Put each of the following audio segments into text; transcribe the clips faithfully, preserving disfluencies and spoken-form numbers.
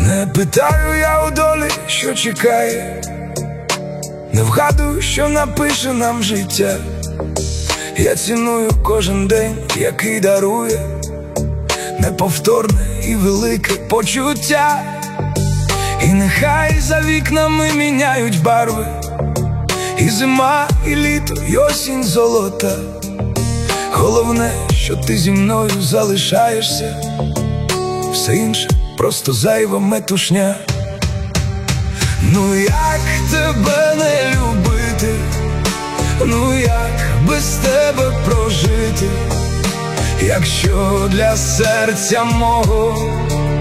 Не питаю я у долі, що чекає, не вгадую, що напише нам життя. Я ціную кожен день, який дарує неповторне і велике почуття. І нехай за вікнами міняють барви, і зима, і літо, і осінь золота. Головне, що ти зі мною залишаєшся, все інше просто зайва метушня. Ну як тебе не любити, ну як без тебе прожити, якщо для серця мого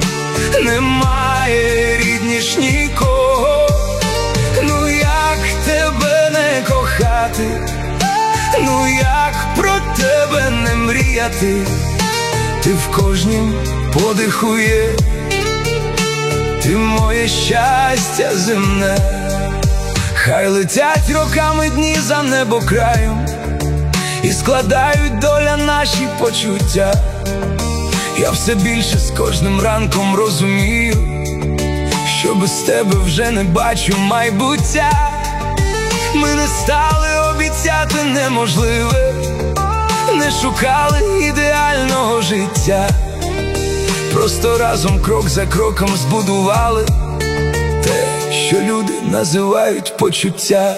немає рідніш нікого. Ну як тебе не кохати, ну як про тебе не мріяти. Ти в кожнім подиху є, ти моє щастя земне. Хай летять роками дні за небокраєм і складають доля наші почуття. Я все більше з кожним ранком розумію, що без тебе вже не бачу майбуття. Ми не стали обіцяти неможливе, не шукали ідеального життя. Просто разом крок за кроком збудували те, що люди називають почуття.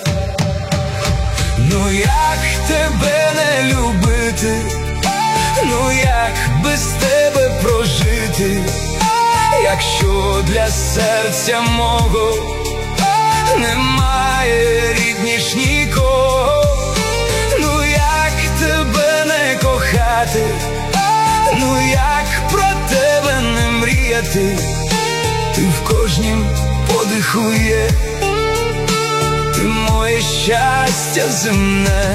Ну як тебе не любити, ну як без тебе прожити, якщо для серця мого немає рідніш нікого. Ну як тебе не кохати, ну як про тебе не мріяти. Ти в кожнім подиху є, ти моє щастя земне.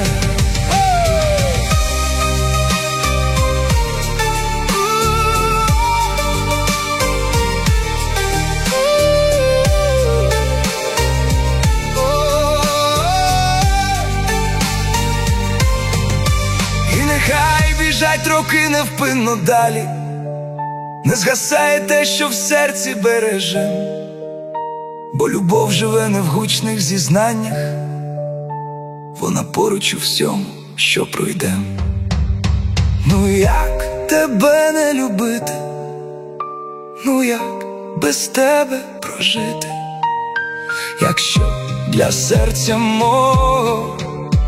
Хай біжать роки невпинно далі, не згасає те, що в серці бережем, бо любов живе не в гучних зізнаннях, вона поруч у всьому, що пройдем. Ну як тебе не любити, ну як без тебе прожити, якщо для серця мого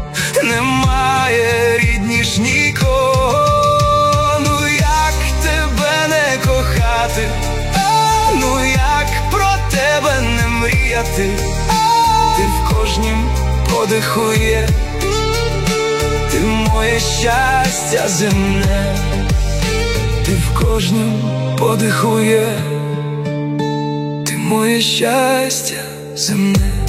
немає рідніш нікого. Ну як тебе не кохати, ну як про тебе не мріяти. Ти в кожнім подиху є, ти моє щастя земне. Ти в кожнім подиху є, ти моє щастя земне.